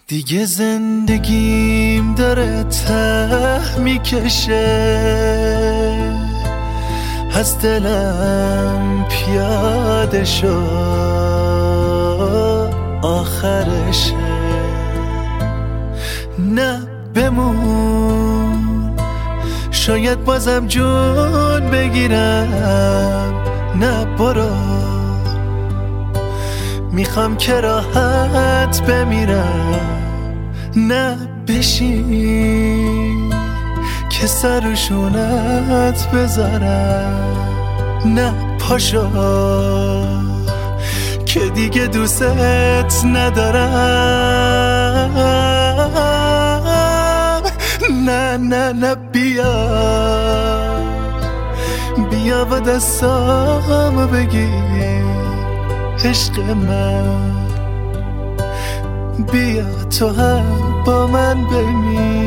دیگه زندگیم داره ته میکشه، از دلم پیاده شو آخرشه. نه بمون، شاید بازم جون بگیرم. نه برو، میخوام که راحت بمیرم. نه بشین که سر و شونت بذارم. نه پاشو که دیگه دوستت ندارم. نه نه نه بیا و دستامو بگیر عشق من، بیا تو هم با من بمیر.